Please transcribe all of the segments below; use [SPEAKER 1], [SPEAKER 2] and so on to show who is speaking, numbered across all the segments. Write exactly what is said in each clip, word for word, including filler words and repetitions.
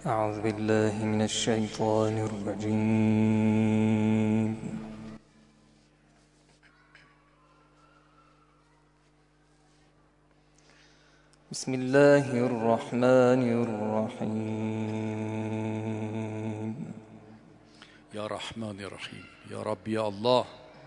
[SPEAKER 1] أعوذ بالله من الشيطان الرجيم. بسم الله الرحمن الرحيم.
[SPEAKER 2] يا رحمن يا رحيم يا رب يا الله.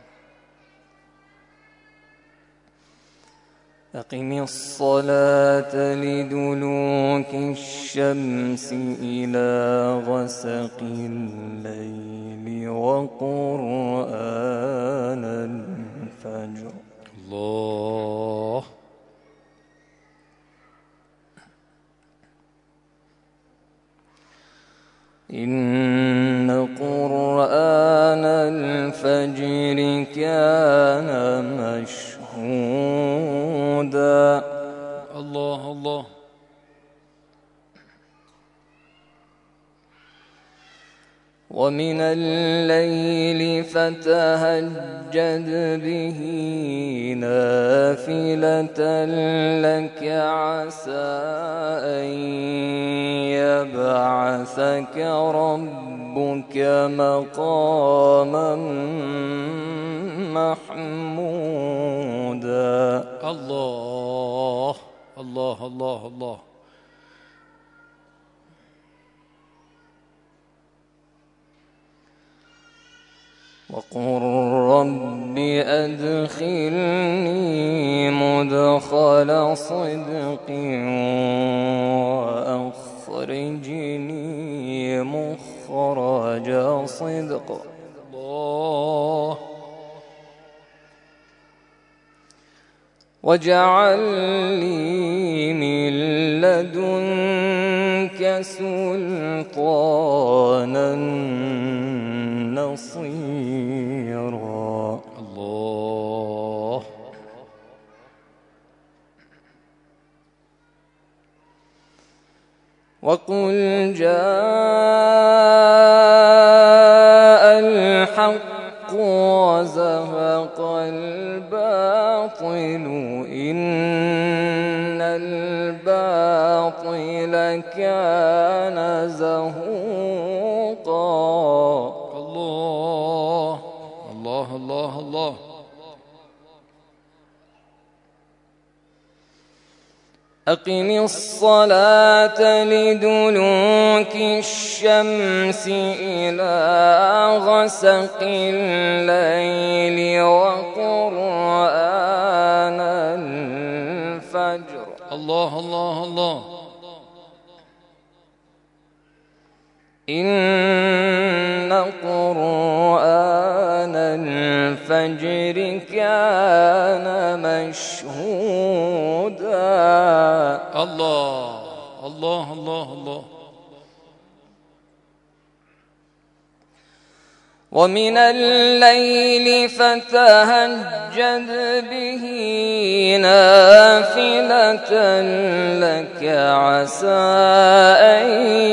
[SPEAKER 1] أقم الصلاة لدلوك الشمس إلى غسق الليل وقرآن الفجر.
[SPEAKER 2] الله.
[SPEAKER 1] إن قرآن الفجر كان مشهودا.
[SPEAKER 2] الله الله.
[SPEAKER 1] ومن الليل فتهجد به نافلة لك عسى أن يبعثك ربك مقاما محمودا.
[SPEAKER 2] الله الله الله الله.
[SPEAKER 1] وقل رب أدخلني مدخل صدق وأخرجني مخرج صدق.
[SPEAKER 2] الله.
[SPEAKER 1] واجعل لي من لدنك سلطانا نصيرا.
[SPEAKER 2] الله.
[SPEAKER 1] وقل جاء الحق وزهق الباطل إن الباطل كان زهوقا.
[SPEAKER 2] الله الله الله الله.
[SPEAKER 1] أقم الصلاة لدلوك الشمس إلى غسق الليل وقرآن الفجر.
[SPEAKER 2] الله الله الله.
[SPEAKER 1] إن قرآن الفجر كان مشهودا.
[SPEAKER 2] الله الله الله الله.
[SPEAKER 1] ومن الليل فتهجد به نافلة لك عسى أن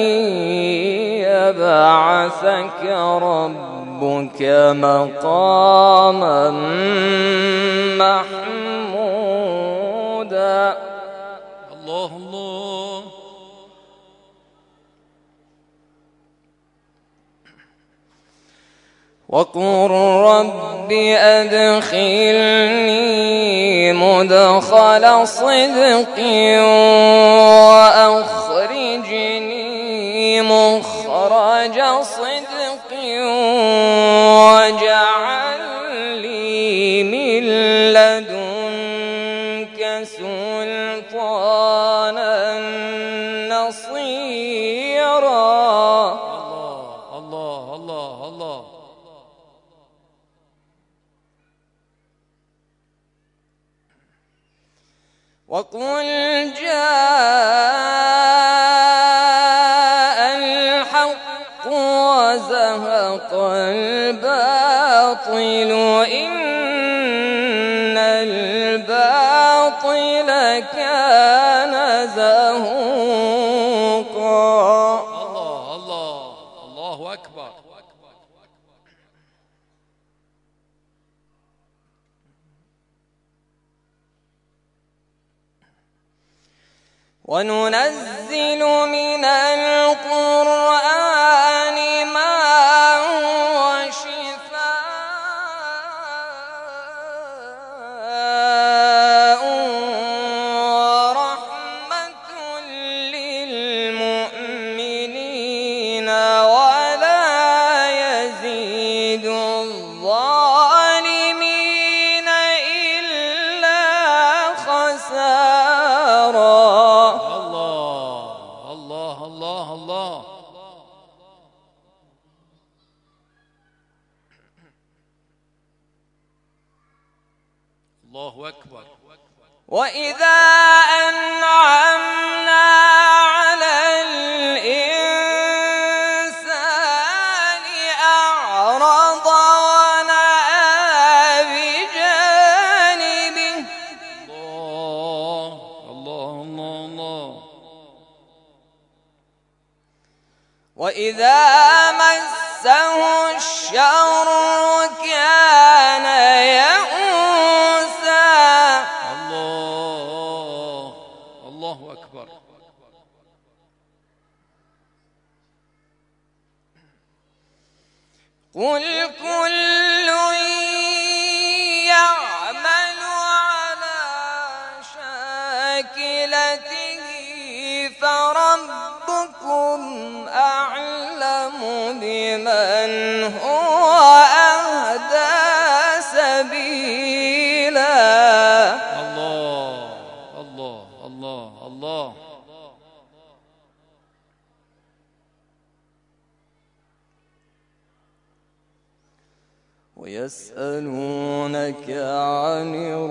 [SPEAKER 1] يبعثك ربك مقاما محمودا.
[SPEAKER 2] الله الله.
[SPEAKER 1] وقل رب أدخلني مدخل صدق وأخرجني مخرج صدق واجعل لي من لدنك سلطانا نصيرا.
[SPEAKER 2] الله الله الله.
[SPEAKER 1] وقل جاء الحق وزهق الباطل إن الباطل كان زهوقا.
[SPEAKER 2] الله الله الله أكبر.
[SPEAKER 1] وننزل من القرآن
[SPEAKER 2] الله الله. الله أكبر.
[SPEAKER 1] وإذا أنعمنا على الإنسان أعرض ونأى بجانبه.
[SPEAKER 2] الله الله الله الله.
[SPEAKER 1] وإذا مسه الشر كان يئوسا.
[SPEAKER 2] الله الله أكبر.
[SPEAKER 1] قل كل يعمل على شاكلته فربكم أعلم بمن هو أهدى سبيلا.
[SPEAKER 2] الله الله الله الله.
[SPEAKER 1] ويسألونك عن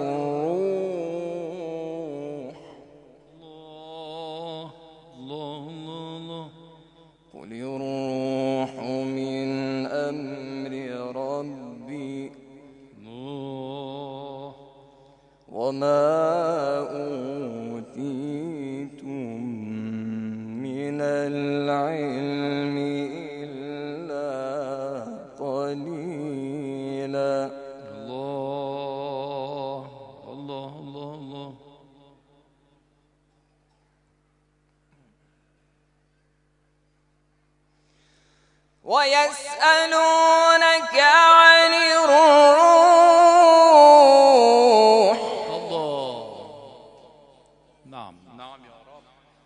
[SPEAKER 1] الروح.
[SPEAKER 2] الله الله الله.
[SPEAKER 1] قل الروح من أمر ربي
[SPEAKER 2] الله.
[SPEAKER 1] وما أوتيتم من العلم إلا قليلا.
[SPEAKER 2] الله الله الله الله.
[SPEAKER 1] ويسألونك عن الروح.
[SPEAKER 2] الله. نعم نعم يا رب.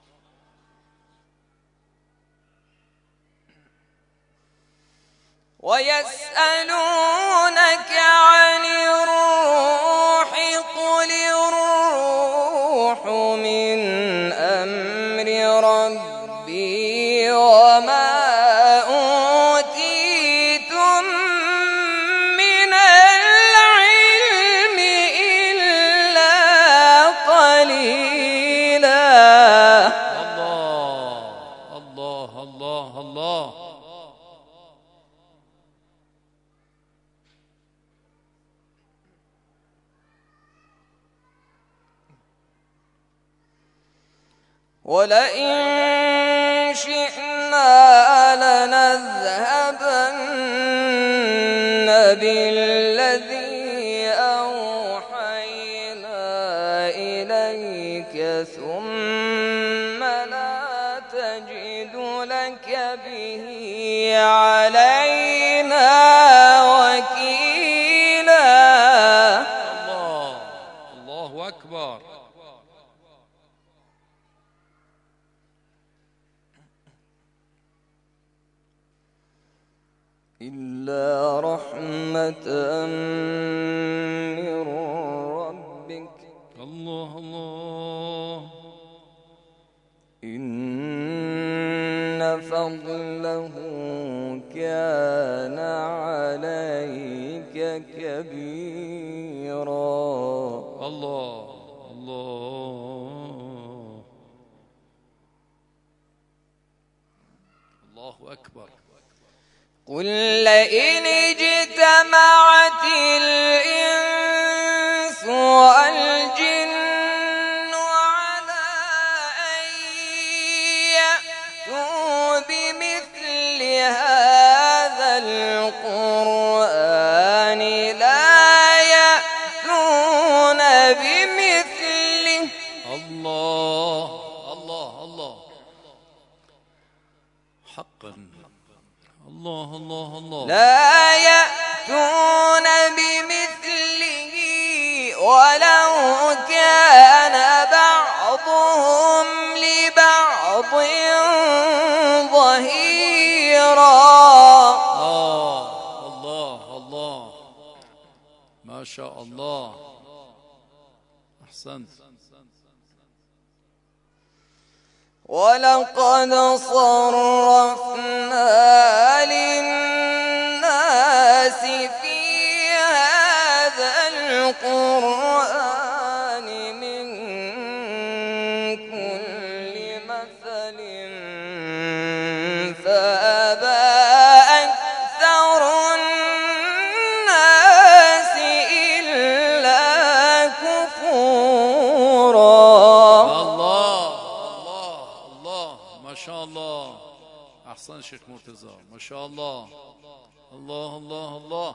[SPEAKER 1] ويسألونك عن الروح قل الروح من أمر ربي وما أوتيتم من العلم إلا قليلا.
[SPEAKER 2] الله الله الله الله.
[SPEAKER 1] ولئن شئنا لنذهبن بالذي أوحينا إليك ثم لا تجد لك به علينا وكيلا.
[SPEAKER 2] الله الله أكبر.
[SPEAKER 1] إلا رحمة من ربك.
[SPEAKER 2] الله الله.
[SPEAKER 1] إن فضله كان عليك كبيرا.
[SPEAKER 2] الله الله الله أكبر.
[SPEAKER 1] قل لئن اجتمعت الإنس والجن على أن يأتوا بمثل هذا القرآن لا يأتون بمثله.
[SPEAKER 2] الله الله الله. حقا. الله الله الله.
[SPEAKER 1] لا يأتون بمثله ولو كان بعضهم لبعض ظهيرا.
[SPEAKER 2] آه الله الله. ما شاء الله. أحسنت.
[SPEAKER 1] ولقد صرفنا للناس في هذا القرآن من كل مثل فأبى أكثر الناس إلا كفورا.
[SPEAKER 2] الله الله الله ما شاء الله. أحسن شيخ مرتضى ما شاء الله. الله الله الله.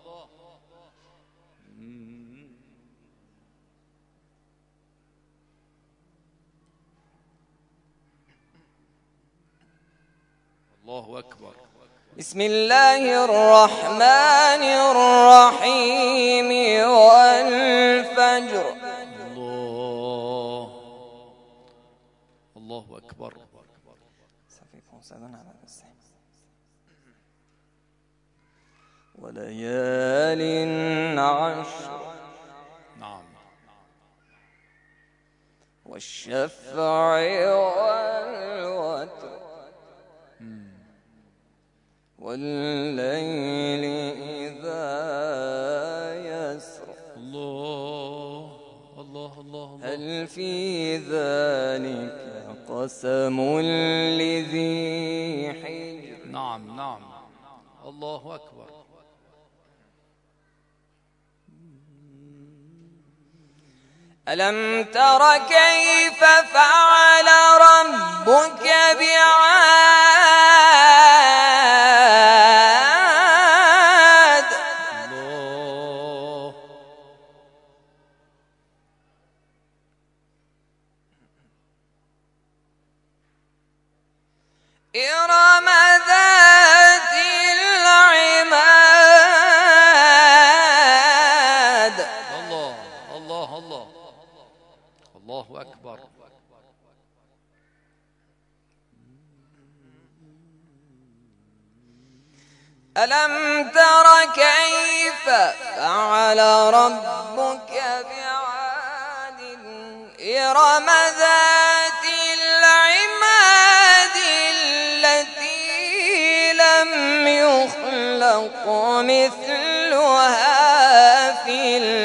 [SPEAKER 2] الله أكبر.
[SPEAKER 1] بسم الله الرحمن الرحيم والفجر.
[SPEAKER 2] الله الله أكبر.
[SPEAKER 1] وليال عشر.
[SPEAKER 2] نعم.
[SPEAKER 1] والشفع والوتر والليل إذا يسر.
[SPEAKER 2] الله الله الله الله.
[SPEAKER 1] هل في ذلك قسم لذي حجر.
[SPEAKER 2] نعم نعم. الله أكبر.
[SPEAKER 1] ألم تر كيف فعل ربك بعاد.
[SPEAKER 2] الله
[SPEAKER 1] إرم ذات العماد.
[SPEAKER 2] الله الله الله. الله أكبر.
[SPEAKER 1] ألم تر كيف فعل ربك بعاد. إرم ذات العماد التي لم يخلق مثلها في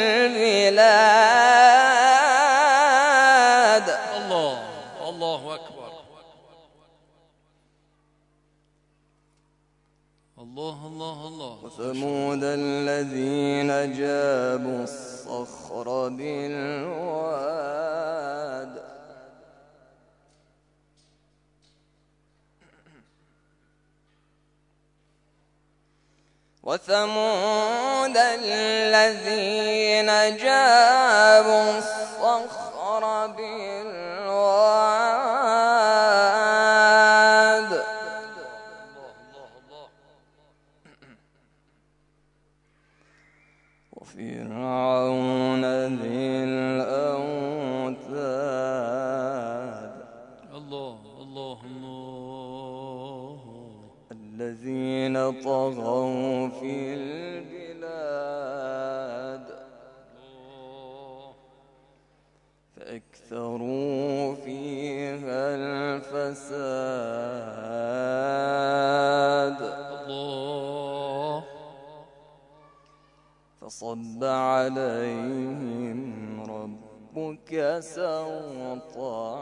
[SPEAKER 1] البلاد.
[SPEAKER 2] الله الله أكبر. الله الله الله.
[SPEAKER 1] وثمود الذين جابوا الصخر بالواد. وثمود الذين جابوا الصخر بالواد. وفرعون ذي الأوتاد.
[SPEAKER 2] الله الله الله.
[SPEAKER 1] الذين طغوا في البلاد فأكثروا فيها الفساد.
[SPEAKER 2] الله
[SPEAKER 1] فصب عليهم ربك سوط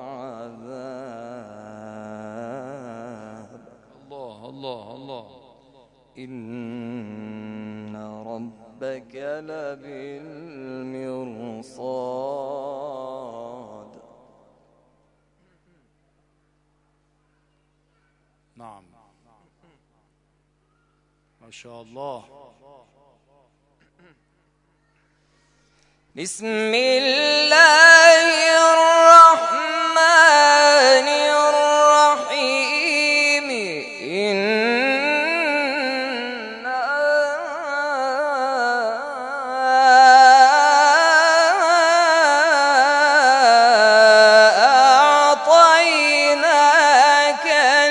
[SPEAKER 1] عذاب.
[SPEAKER 2] الله الله الله.
[SPEAKER 1] إن ربك لبالمرصاد.
[SPEAKER 2] نعم ما شاء الله.
[SPEAKER 1] بسم الله الرحمن الرحيم. إنا أعطيناك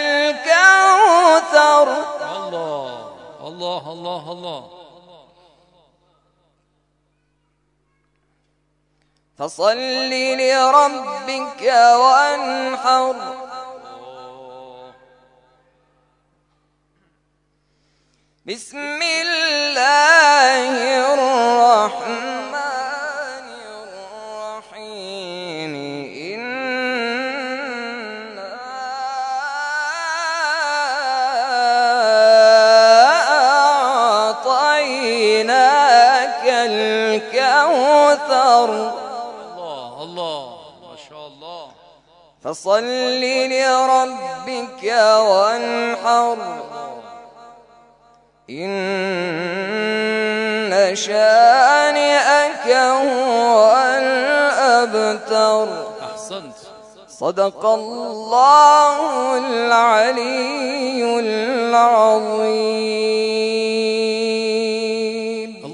[SPEAKER 1] الكوثر.
[SPEAKER 2] الله الله الله الله.
[SPEAKER 1] فصل لربك وانحر بسم الله الرحمن الرحيم إنا أعطيناك الكوثر
[SPEAKER 2] الله الله ما شاء الله.
[SPEAKER 1] فصل لربك وانحر إن شانئك هو الأبتر.
[SPEAKER 2] أحسنت.
[SPEAKER 1] صدق الله العلي العظيم.